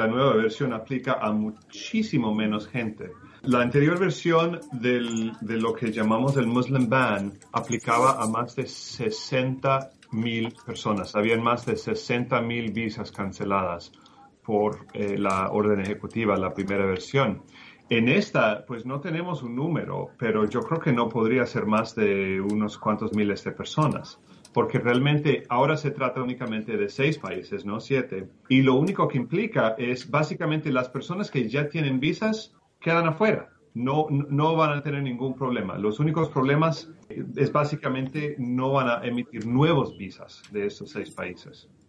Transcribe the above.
la nueva versión aplica a muchísimo menos gente. La anterior versión de lo que llamamos el Muslim Ban aplicaba a más de 60,000 personas. Habían más de 60,000 visas canceladas por la orden ejecutiva, la primera versión. En esta, pues no tenemos un número, pero yo creo que no podría ser más de unos cuantos miles de personas, porque realmente ahora se trata únicamente de 6 países, no 7. Y lo único que implica es básicamente las personas que ya tienen visas quedan afuera. No van a tener ningún problema. Los únicos problemas es básicamente no van a emitir nuevos visas de estos 6 países.